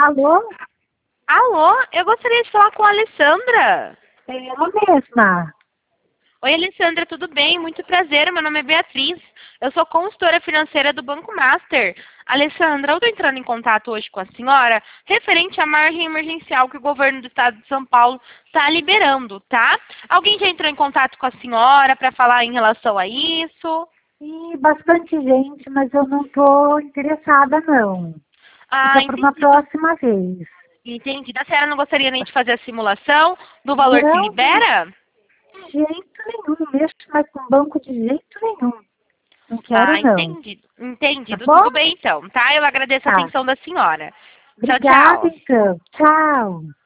Alô? Alô, eu gostaria de falar com a Alessandra. É ela mesma. Oi, Alessandra, tudo bem? Muito prazer, meu nome é Beatriz. Eu sou consultora financeira do Banco Master. Alessandra, eu estou entrando em contato hoje com a senhora referente à margem emergencial que o governo do estado de São Paulo está liberando, tá? Alguém já entrou em contato com a senhora para falar em relação a isso? E bastante gente, mas eu não estou interessada, não. Ah, Fica para uma entendido. próxima vez. Entendido. A senhora não gostaria nem de fazer a simulação do valor que Não, libera? de jeito nenhum. Não mexo mais com banco de jeito nenhum. Não quero, Ah, não. entendido. Tá Entendido. bom? Tudo bem então, tá? Eu agradeço a Tá. atenção da senhora. Tchau, Obrigada, tchau. então. Tchau.